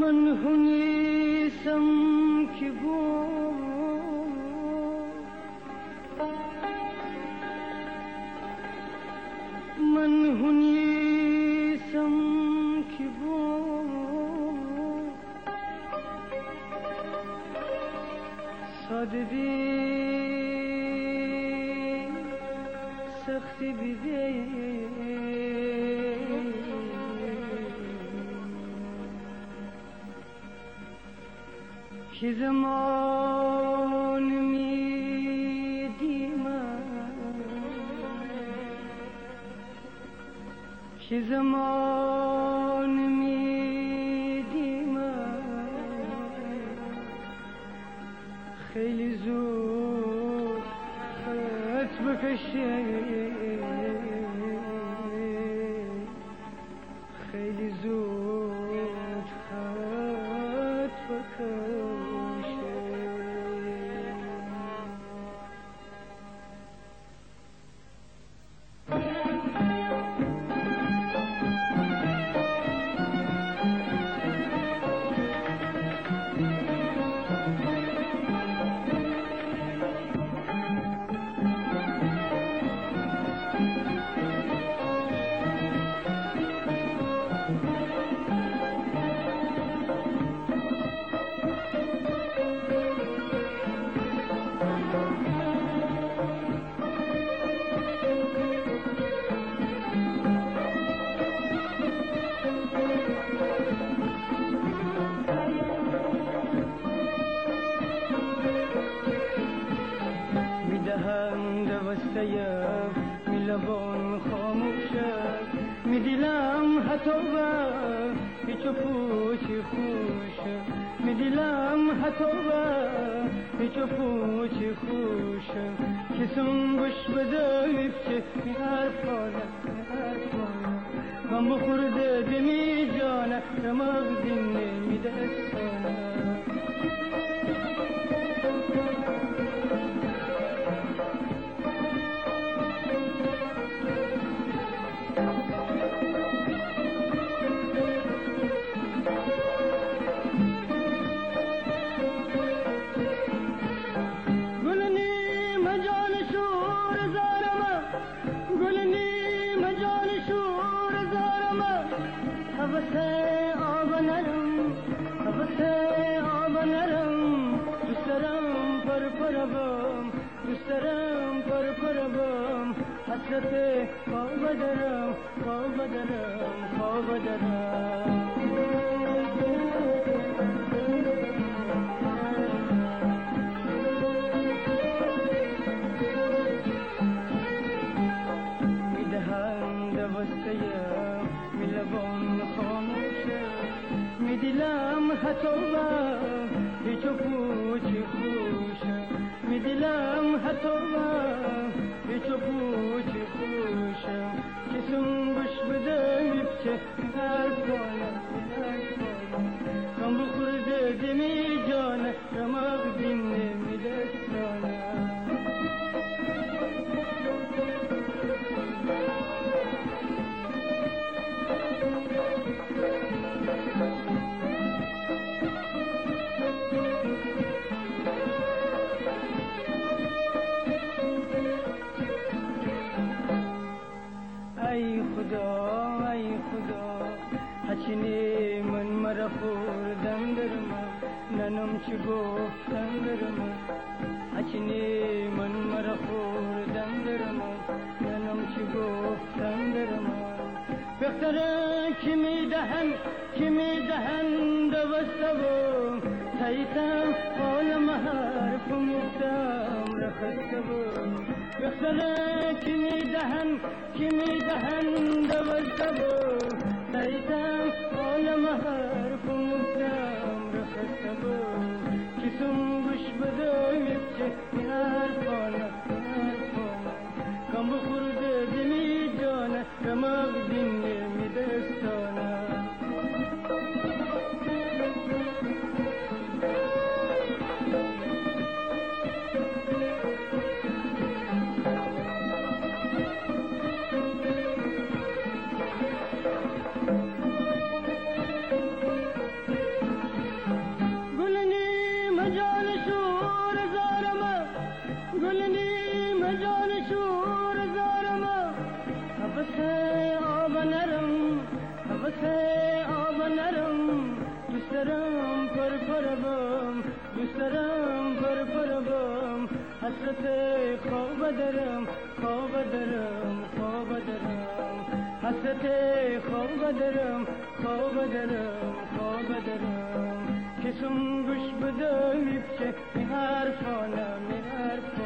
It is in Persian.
من هنیسم که من هنیسم که ساده سختی بیده که زمان میدیم که زمان میدیم خیلی زود خط بکشه خیلی زود خط بکشه لبان خاموشت میدیلم حتی هیچ پوچ خوشه میدیلم حتی هیچ پوچ خوشه کسون گوش بده میفچه می حرفانه من بخورده دمی جانه رماغ دینه میدستانه حسرت خواب دارم میدهم دوستیم می لبان خاموشه میدیلم حتی هیچ پوچ خوشه میدیلم حتی هیچ پوچ خوشه کسون گوش بده میپچه حرفانه کم بخورده دمی جانه رماغ دینه میدستانه ای خدا هچینی من مرا خوردن در من ننم چی گفتن در من هچینی من مرا خوردن در من ننم چی گفتن در من بختره کی میدهن دوستم تایتم عالم حرف میتم رخصتم بختره کی میدهن دوستم تایتم عالم حرف میتم رخصتم کسون گوش بده میپچه حرفانه کم بخورده دمی جانه رماغ دینه میدستانه حسرت آب نرم، دوست دارم پر پر بام، دوست دارم پر پر بام. حسرت خواب دارم، خواب دارم، خواب دارم. حسرت خواب دارم، خواب دارم، خواب دارم. کسم گوش بده میپچه می حرفانم، می حرفانم.